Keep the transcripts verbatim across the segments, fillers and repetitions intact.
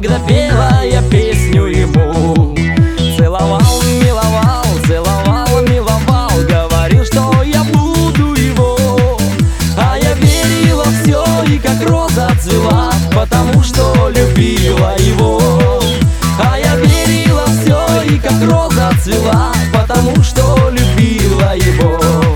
когда пела я песню ему. Целовал, миловал, целовал, миловал, говорил, что я буду его. А я верила в все, и как роза цвела, потому что любила его. А я верила в все, и как роза цвела, потому что любила его.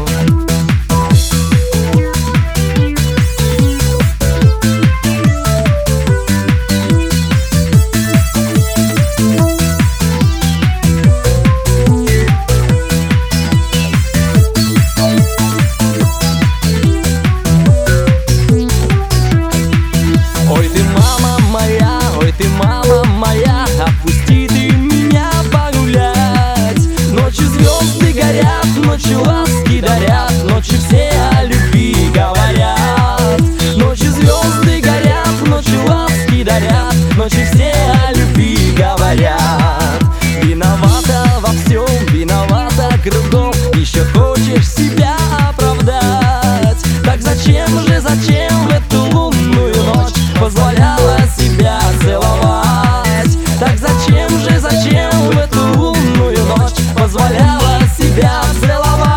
Ой, ты мама моя, ой, ты мама моя, отпусти ты меня погулять. Ночью звезды горят, ночью ласки дарят, ночью все о любви говорят. Ночью звезды горят, ночью ласки дарят, ночью все о любви говорят. Виновата во всем, виновата кругом, еще хочешь себя оправдать. Так зачем же, зачем в эту лунную ночь позволяла себя целовать? Так зачем же, зачем в эту лунную ночь позволяла себя целовать?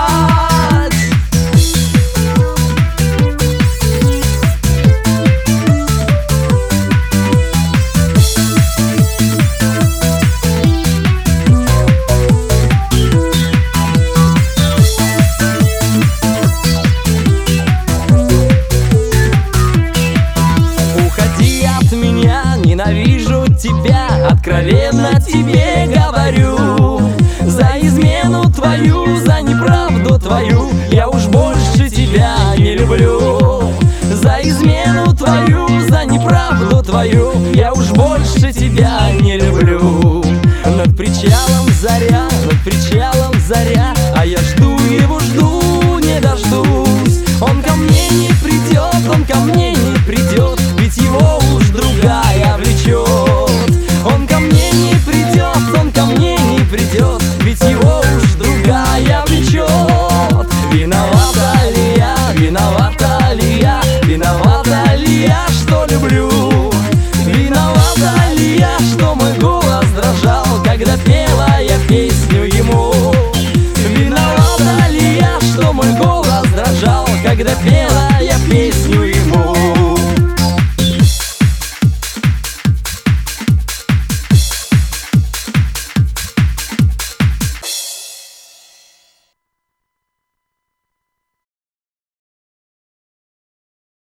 Уходи от меня, ненавижу тебя, откровенно тебе говорю. За измену твою, за неправду твою я уж больше тебя не люблю. За измену твою, за неправду твою я уж больше тебя не люблю.